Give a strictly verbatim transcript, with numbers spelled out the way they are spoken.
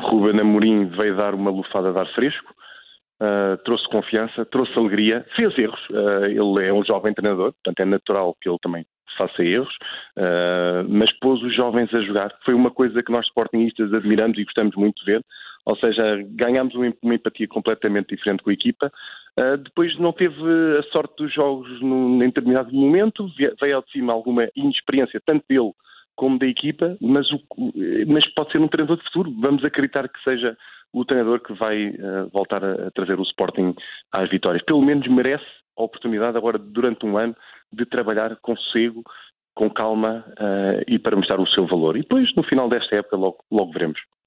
Ruben Amorim veio dar uma lufada de ar fresco, uh, trouxe confiança, trouxe alegria, fez erros. Uh, ele é um jovem treinador, portanto é natural que ele também faça erros, uh, mas pôs os jovens a jogar. Foi uma coisa que nós sportingistas admiramos e gostamos muito de ver. Ou seja, ganhámos uma, uma empatia completamente diferente com a equipa. Uh, depois não teve a sorte dos jogos num, em determinado momento, veio ao de cima alguma inexperiência, tanto dele como da equipa, mas, o, mas pode ser um treinador de futuro. Vamos acreditar que seja o treinador que vai uh, voltar a, a trazer o Sporting às vitórias. Pelo menos merece a oportunidade agora, durante um ano, de trabalhar com sossego, com calma uh, e para mostrar o seu valor. E depois, no final desta época, logo, logo veremos.